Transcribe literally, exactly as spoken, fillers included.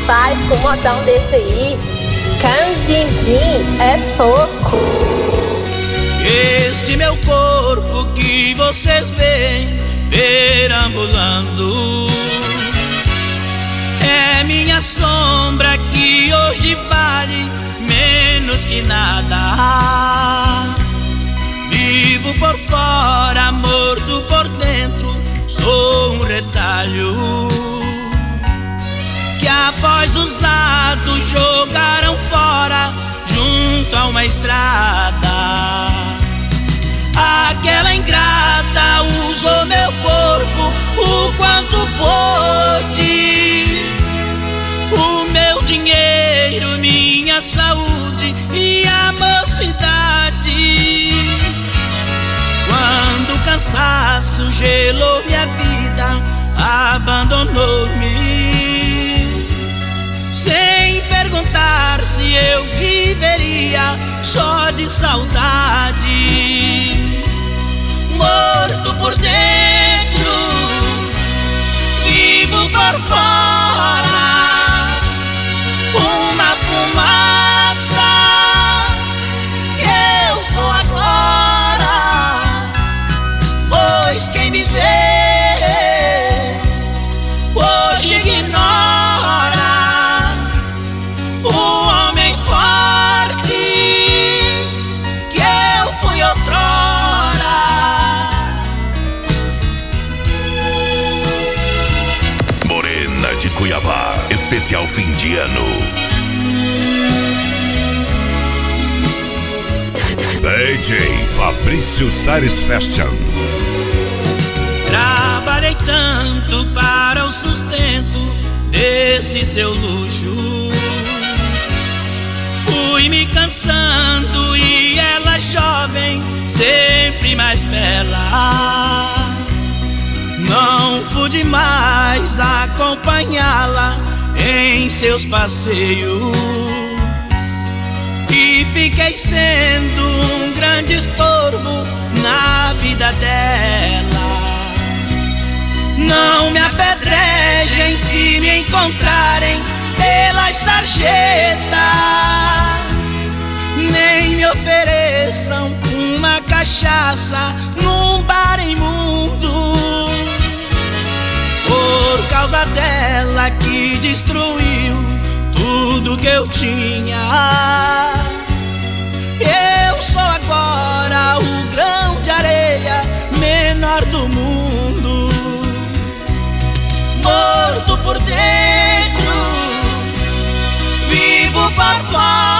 Rapaz, com um modão desse aí, canjinjim é pouco. Este meu corpo que vocês veem perambulando é minha sombra que hoje vale menos que nada. Vivo por fora, morto por dentro, sou um retalho que após usado jogaram fora junto a uma estrada. Aquela ingrata usou meu corpo o quanto pôde, o meu dinheiro, minha saúde e a mocidade. Quando o cansaço gelou minha vida, abandonou-me, sem perguntar se eu viveria só de saudade. Morto por dentro, vivo por fora, uma fumaça que eu sou agora. Pois quem me vê hoje ignora o homem forte que eu fui outrora. Morena de Cuiabá, especial fim de ano. D J Fabrício Sares Fashion. Trabalhei tanto para o sustento desse seu luxo, fui me cansando e ela jovem, sempre mais bela. Não pude mais acompanhá-la em seus passeios e fiquei sendo um grande estorvo na vida dela. Não me apedrejem se me encontrarem pelas sarjetas, nem me ofereçam uma cachaça num bar imundo. Por causa dela que destruiu tudo que eu tinha, eu sou agora o grão de areia menor do mundo. Morto por dentro, vivo por fora.